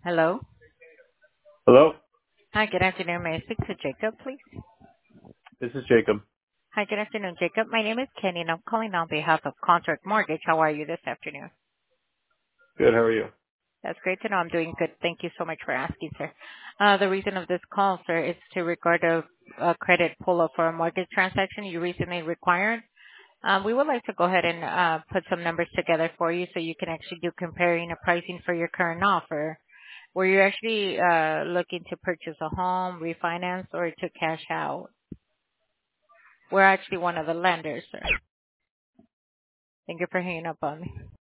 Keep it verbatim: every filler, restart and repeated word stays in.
Hello. Hello, Hi, good afternoon. May I speak to Jacob, please? this is Jacob. Hi, good afternoon, Jacob. My name is Kenny, and I'm calling on behalf of Contract Mortgage. How are you this afternoon? Good, how are you? That's great to know. I'm doing good. Thank you so much for asking, sir. Uh, the reason of this call, sir, is to regard a, a credit pull-up for a mortgage transaction you recently required. Um, we would like to go ahead and uh, put some numbers together for you so you can actually do comparing the pricing for your current offer. Were you actually uh, looking to purchase a home, refinance, or to cash out? We're actually one of the lenders, sir. Thank you for hanging up on me.